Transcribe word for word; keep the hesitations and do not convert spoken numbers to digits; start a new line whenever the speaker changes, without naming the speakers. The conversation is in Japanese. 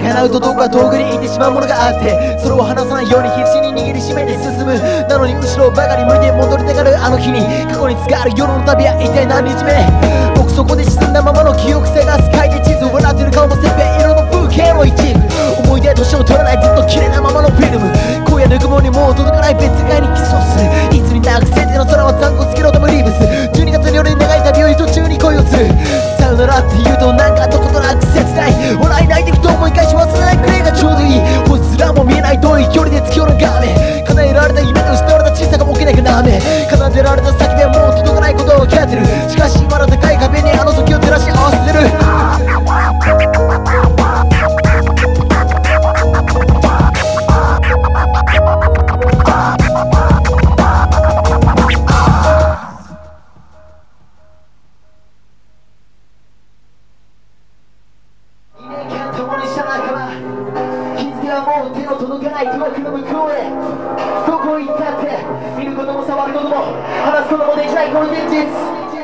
叶うとどこか遠くに行ってしまうものがあって、それを離さないように必死に握りしめて進む。なのに後ろばかり向いて戻りたがるあの日に、過去に使う夜の旅は一体何日目。僕そこで沈んだままの記憶探す書いて地図、笑ってる顔もセピア色の風景の一部。思い出年を取らないずっと綺麗なままのフィルム。今夜ぬくもりにもう届かない別世界にキスをする。いつになく晴天の空は残酷つけろともリーブス。じゅうにがつの夜に長い旅を途中に恋をする。さよならって言うとなんかどことなく切ない。笑い泣いてくと思い返し忘れないくらいがちょうどいい。星すらも見えない遠い距離で月夜の画面。叶えられた夢と失われた小さが大きなくなめ。奏でられた先ではもう届かないことを分かってる。しかしまだ高い壁にあの時を照らし合わせてる。もう手の届かない遠くの向こうへ、どこ行ったって見ることも触ることも話すこともできないこの現実。